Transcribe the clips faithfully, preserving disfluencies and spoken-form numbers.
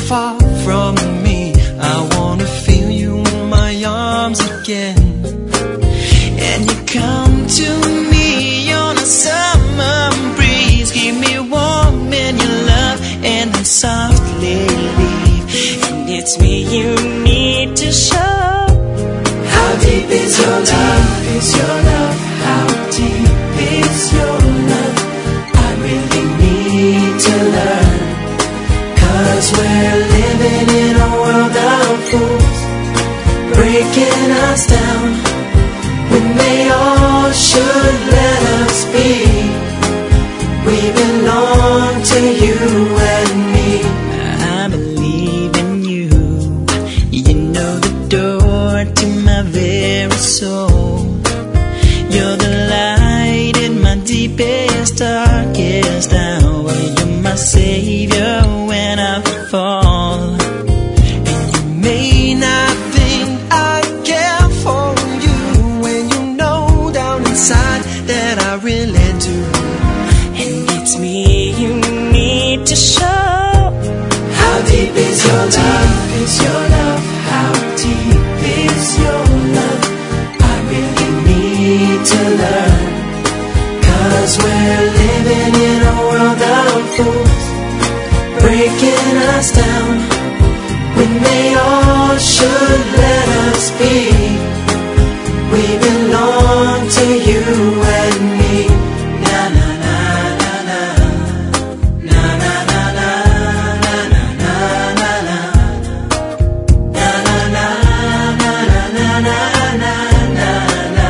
far from me. I wanna feel you in my arms again. And you come to me on a summer breeze, keep me warm in your love, and then softly leave. And it's me you need to show. How deep is your love? Is your love? How deep is your love? I really need to learn, 'cause we're living in a world of fools, breaking us down when they all should let us be. We belong to you and me. I believe in you. You know the door to my very soul. You're the light in my deepest, darkest hour. You're my savior when I fall. And you may not think I care for you, when you know down inside that I really do. And it's me you need to show. How deep is your love? Is your love? How deep is your love? I really need to learn, 'cause we're living in a world of fools, breaking us down when they all should let us be. We belong to you and me. Na na na na na, na na na na, na na na na na, na na na na na na na na na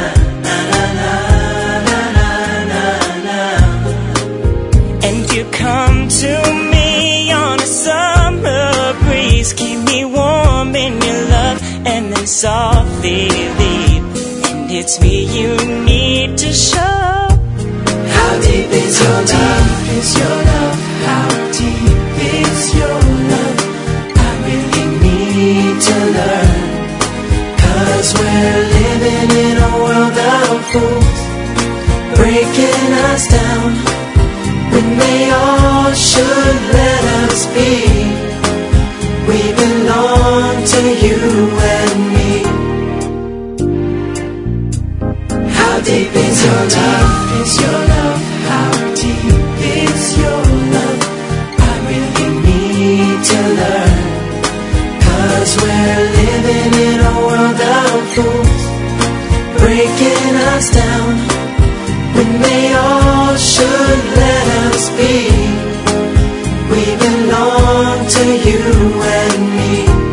na na. And you come to me on a summer breeze, keep me warm in your love, and then softly leave. And it's me you need to show. How deep is your love? Is your love? How deep is your love? I really need to learn, 'cause we're living in a world of fools, breaking us down when they all should let us be. We belong to you and me. How deep is your love? Is your love? How deep is your love? I really need to learn, 'cause we're living in a world of fools, breaking us down when they all should let us be. We belong to you and me.